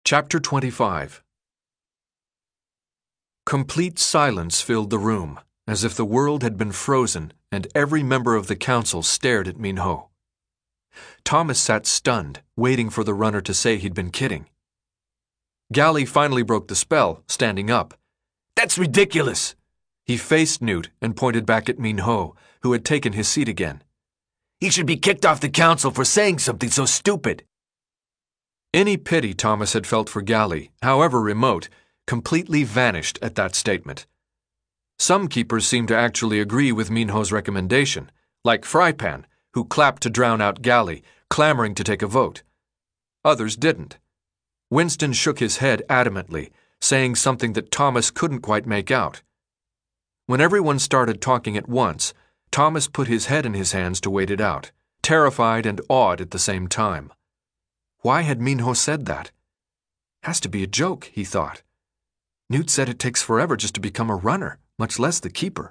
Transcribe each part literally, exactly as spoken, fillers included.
Chapter twenty-five. Complete silence filled the room, as if the world had been frozen and every member of the council stared at Minho. Thomas sat stunned, waiting for the runner to say he'd been kidding. Galli finally broke the spell, standing up. "That's ridiculous!" He faced Newt and pointed back at Minho, who had taken his seat again. "He should be kicked off the council for saying something so stupid." Any pity Thomas had felt for Galli, however remote, completely vanished at that statement. Some keepers seemed to actually agree with Minho's recommendation, like Frypan, who clapped to drown out Galli, clamoring to take a vote. Others didn't. Winston shook his head adamantly, saying something that Thomas couldn't quite make out. When everyone started talking at once, Thomas put his head in his hands to wait it out, terrified and awed at the same time. Why had Minho said that? Has to be a joke, he thought. Newt said it takes forever just to become a runner, much less the keeper.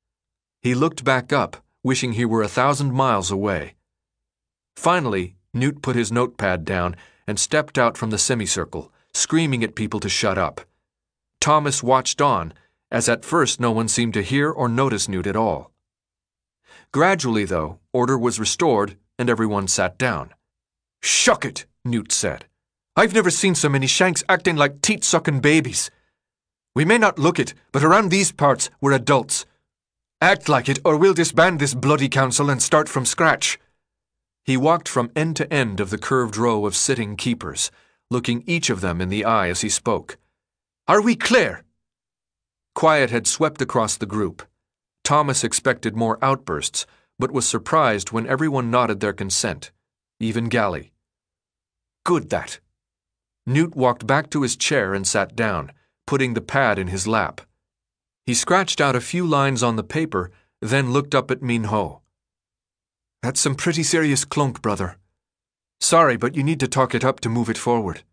He looked back up, wishing he were a thousand miles away. Finally, Newt put his notepad down and stepped out from the semicircle, screaming at people to shut up. Thomas watched on, as at first no one seemed to hear or notice Newt at all. Gradually, though, order was restored and everyone sat down. "Shuck it," Newt said. "I've never seen so many shanks acting like teat-sucking babies. We may not look it, but around these parts we're adults. Act like it, or we'll disband this bloody council and start from scratch." He walked from end to end of the curved row of sitting keepers, looking each of them in the eye as he spoke. "Are we clear?" Quiet had swept across the group. Thomas expected more outbursts, but was surprised when everyone nodded their consent, even Galli. Good that. Newt walked back to his chair and sat down, putting the pad in his lap. He scratched out a few lines on the paper, then looked up at Minho. "That's some pretty serious clunk, brother. Sorry, but you need to talk it up to move it forward."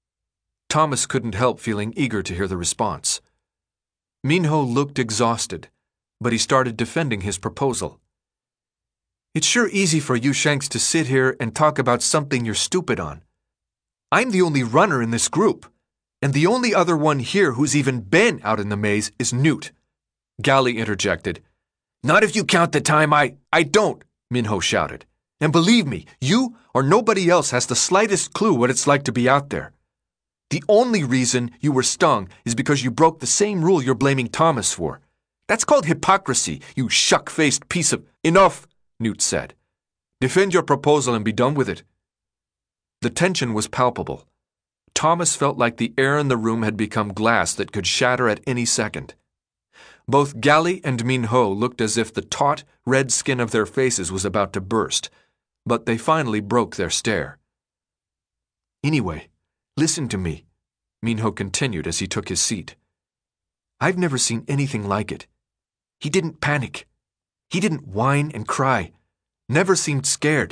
Thomas couldn't help feeling eager to hear the response. Minho looked exhausted, but he started defending his proposal. "It's sure easy for you shanks to sit here and talk about something you're stupid on. I'm the only runner in this group, and the only other one here who's even been out in the maze is Newt." Galli interjected. "Not if you count the time I—" "I don't," Minho shouted. "And believe me, you or nobody else has the slightest clue what it's like to be out there. The only reason you were stung is because you broke the same rule you're blaming Thomas for. That's called hypocrisy, you shuck-faced piece of—" "Enough," Newt said. "Defend your proposal and be done with it." The tension was palpable. Thomas felt like the air in the room had become glass that could shatter at any second. Both Galli and Minho looked as if the taut, red skin of their faces was about to burst, but they finally broke their stare. "Anyway, listen to me," Minho continued as he took his seat. "I've never seen anything like it. He didn't panic. He didn't whine and cry. Never seemed scared.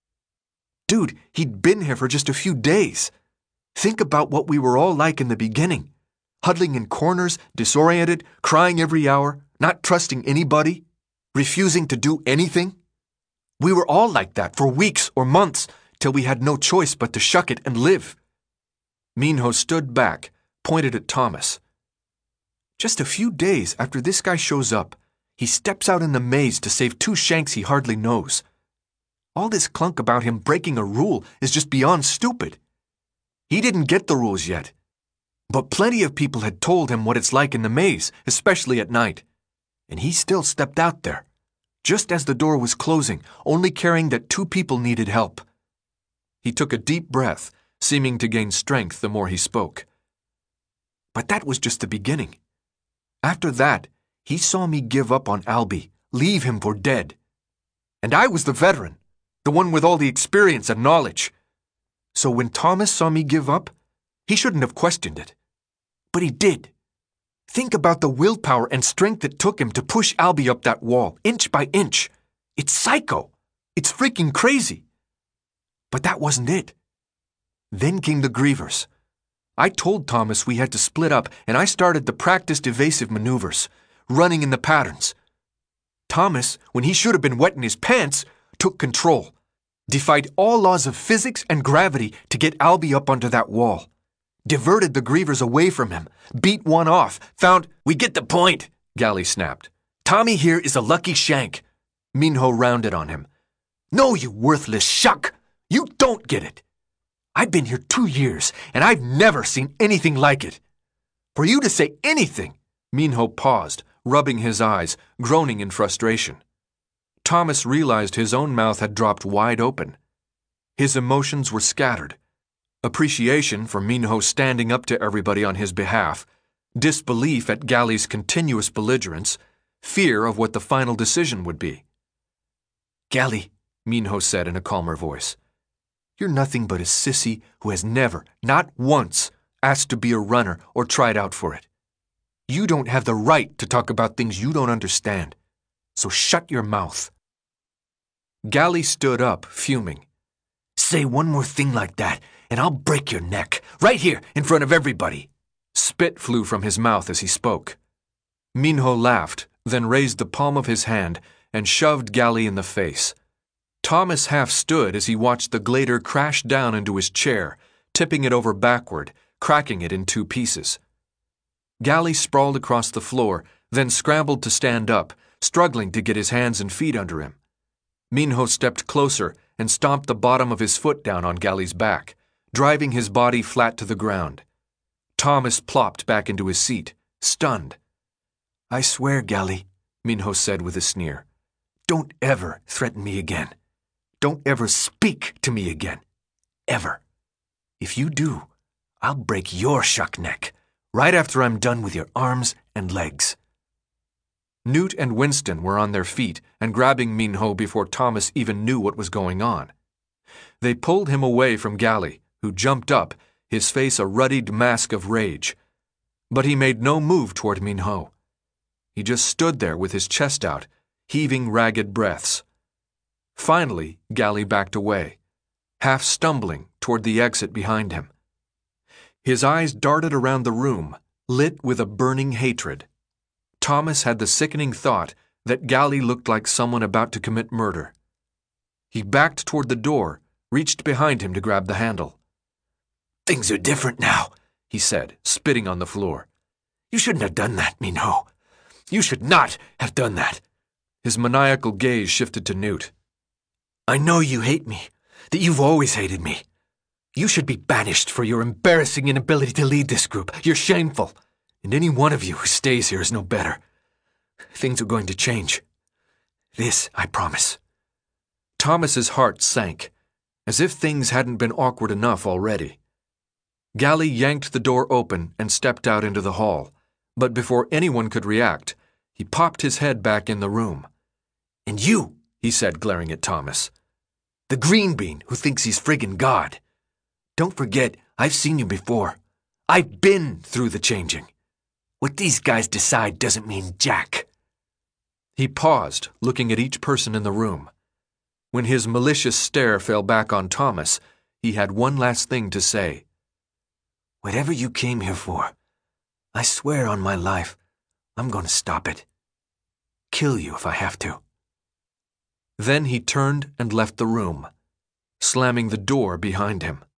Dude, he'd been here for just a few days. Think about what we were all like in the beginning. Huddling in corners, disoriented, crying every hour, not trusting anybody, refusing to do anything. We were all like that for weeks or months till we had no choice but to shuck it and live." Minho stood back, pointed at Thomas. "Just a few days after this guy shows up, he steps out in the maze to save two shanks he hardly knows. All this clunk about him breaking a rule is just beyond stupid. He didn't get the rules yet, but plenty of people had told him what it's like in the maze, especially at night. And he still stepped out there, just as the door was closing, only caring that two people needed help." He took a deep breath, seeming to gain strength the more he spoke. "But that was just the beginning. After that, he saw me give up on Albie, leave him for dead. And I was the veteran, the one with all the experience and knowledge. So when Thomas saw me give up, he shouldn't have questioned it. But he did. Think about the willpower and strength it took him to push Albie up that wall, inch by inch. It's psycho. It's freaking crazy. But that wasn't it. Then came the grievers. I told Thomas we had to split up, and I started the practiced evasive maneuvers, running in the patterns. Thomas, when he should have been wetting his pants, took control, defied all laws of physics and gravity to get Albie up onto that wall. diverted the grievers away from him, beat one off, found— We get the point, Gally snapped. Tommy here is a lucky shank. Minho rounded on him. No, you worthless shuck! You don't get it! I've been here two years, and I've never seen anything like it. For you to say anything— Minho paused, rubbing his eyes, groaning in frustration. Thomas realized his own mouth had dropped wide open. His emotions were scattered. Appreciation for Minho standing up to everybody on his behalf, disbelief at Gally's continuous belligerence, fear of what the final decision would be. Gally, Minho said in a calmer voice, you're nothing but a sissy who has never, not once, asked to be a runner or tried out for it. You don't have the right to talk about things you don't understand, so shut your mouth. Gally stood up, fuming. Say one more thing like that, and I'll break your neck, right here, in front of everybody. Spit flew from his mouth as he spoke. Minho laughed, then raised the palm of his hand and shoved Gally in the face. Thomas half stood as he watched the glader crash down into his chair, tipping it over backward, cracking it in two pieces. Gally sprawled across the floor, then scrambled to stand up, struggling to get his hands and feet under him. Minho stepped closer and stomped the bottom of his foot down on Gally's back, driving his body flat to the ground. Thomas plopped back into his seat, stunned. I swear, Gally, Minho said with a sneer, don't ever threaten me again. Don't ever speak to me again. Ever. If you do, I'll break your shuck neck, right after I'm done with your arms and legs. Newt and Winston were on their feet and grabbing Minho before Thomas even knew what was going on. They pulled him away from Gally, who jumped up, his face a ruddied mask of rage. But he made no move toward Minho. He just stood there with his chest out, heaving ragged breaths. Finally, Gally backed away, half stumbling toward the exit behind him. His eyes darted around the room, lit with a burning hatred. Thomas had the sickening thought that Gally looked like someone about to commit murder. He backed toward the door, reached behind him to grab the handle. Things are different now, he said, spitting on the floor. You shouldn't have done that, Minho. You should not have done that. His maniacal gaze shifted to Newt. I know you hate me, that you've always hated me. You should be banished for your embarrassing inability to lead this group. You're shameful. And any one of you who stays here is no better. Things are going to change. This, I promise. Thomas's heart sank, as if things hadn't been awkward enough already. Gally yanked the door open and stepped out into the hall, but before anyone could react, he popped his head back in the room. And you, he said, glaring at Thomas. The green bean who thinks he's friggin' God. Don't forget, I've seen you before. I've been through the changing. What these guys decide doesn't mean jack. He paused, looking at each person in the room. When his malicious stare fell back on Thomas, he had one last thing to say. Whatever you came here for, I swear on my life, I'm going to stop it. Kill you if I have to. Then he turned and left the room, slamming the door behind him.